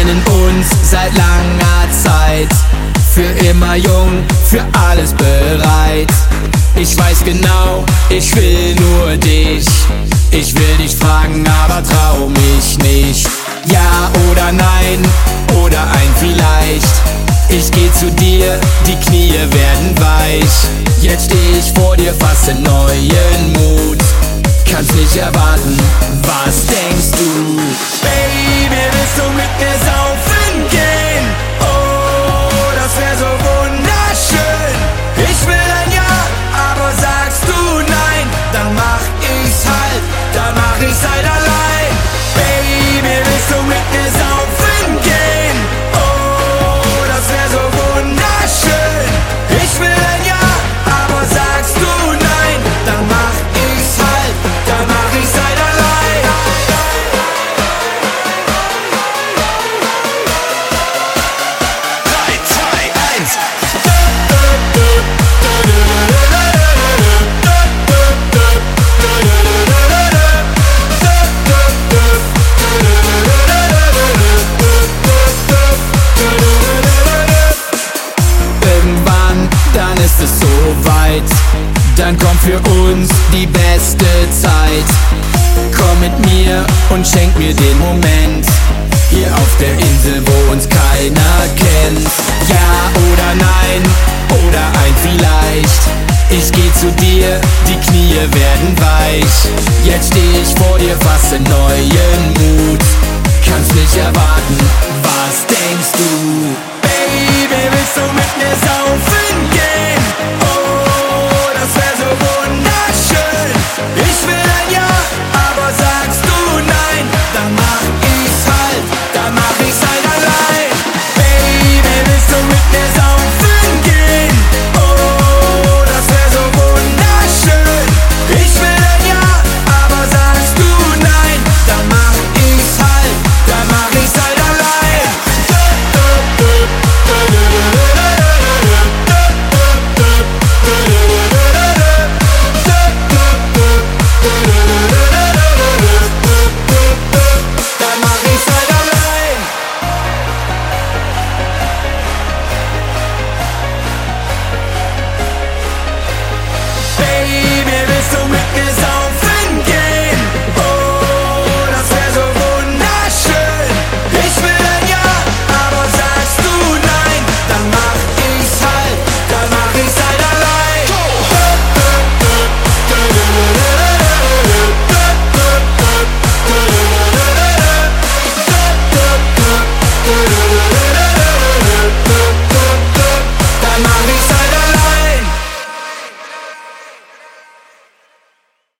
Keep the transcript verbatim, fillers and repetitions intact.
kennen uns seit langer Zeit. Für immer jung, für alles bereit. Ich weiß genau, ich will nur dich. Ich will dich fragen, aber trau mich nicht. Ja oder nein, oder ein vielleicht. Ich geh zu dir, die Knie werden weich. Jetzt steh ich vor dir, fasse neuen Mut. Kannst nicht erwarten, was denkst du? Baby, willst du mit mir saufen gehen? Oh, das wär so wunderschön. Ich will ein Ja, aber sagst du nein, dann mach ich's halt, dann mach ich's halt allein. Baby, willst du mit mir saufen gehen? Oh, das wär so wunderschön. Ich will ein Ja, aber sagst du nein, dann mach ich's halt, dann mach ich's halt allein. Drei, zwei, eins. Irgendwann, dann ist es soweit. Dann kommt für uns die beste Zeit. Komm mit mir und schenk mir den Moment. Hier auf der Insel, wo uns keiner kennt. Ja oder nein, oder ein vielleicht. Ich geh zu dir, die Knie werden weich. Jetzt steh ich vor dir, fasse neuen